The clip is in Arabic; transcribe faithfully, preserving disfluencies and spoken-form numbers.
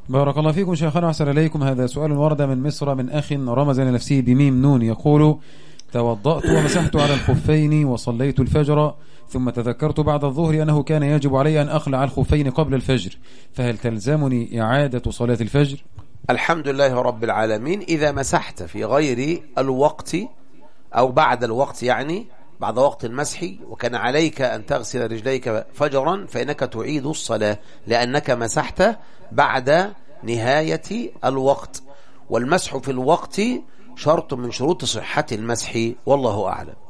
بارك الله فيكم شيخنا وأحسن إليكم. هذا سؤال ورد من مصر من أخ رمز لنفسه بميم نون، يقول: توضأت ومسحت على الخفين وصليت الفجر، ثم تذكرت بعد الظهر أنه كان يجب علي أن أخلع الخفين قبل الفجر، فهل تلزمني إعادة صلاة الفجر؟ الحمد لله رب العالمين. إذا مسحت في غير الوقت أو بعد الوقت، يعني بعد وقت المسح، وكان عليك أن تغسل رجليك فجرا، فإنك تعيد الصلاة لأنك مسحت بعد نهاية الوقت، والمسح في الوقت شرط من شروط صحة المسح، والله أعلم.